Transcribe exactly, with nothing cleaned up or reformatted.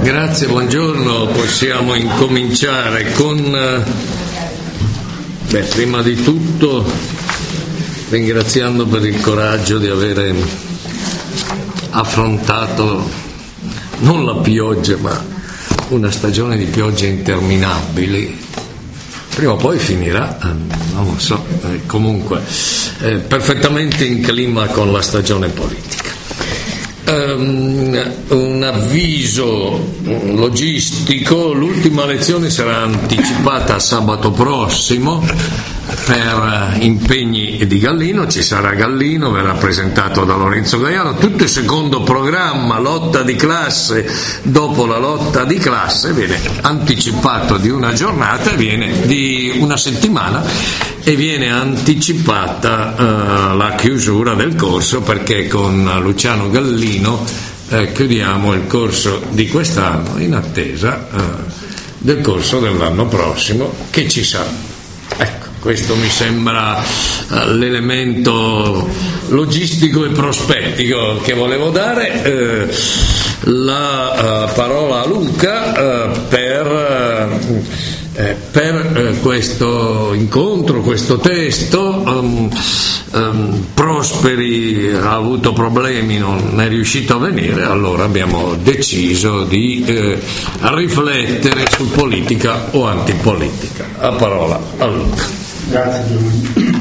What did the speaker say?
Grazie, buongiorno. Possiamo incominciare con, beh, prima di tutto ringraziando per il coraggio di avere affrontato non la pioggia, ma una stagione di piogge interminabili. Prima o poi finirà, non lo so, eh, comunque eh, perfettamente in clima con la stagione politica. Um, un avviso logistico: l'ultima lezione sarà anticipata a sabato prossimo per impegni di Gallino. Ci sarà Gallino, verrà presentato da Lorenzo Gaiano, tutto il secondo programma, lotta di classe. Dopo la lotta di classe viene anticipato di una giornata, viene di una settimana, e viene anticipata uh, la chiusura del corso, perché con Luciano Gallino eh, chiudiamo il corso di quest'anno in attesa uh, del corso dell'anno prossimo che ci sarà. Ecco, questo mi sembra uh, l'elemento logistico e prospettico che volevo dare. Eh, la uh, parola a Luca uh, per... Uh, Eh, per eh, questo incontro, questo testo. um, um, Prosperi ha avuto problemi, non è riuscito a venire, allora abbiamo deciso di eh, riflettere su politica o antipolitica. A parola a Luca. Grazie Giovanni.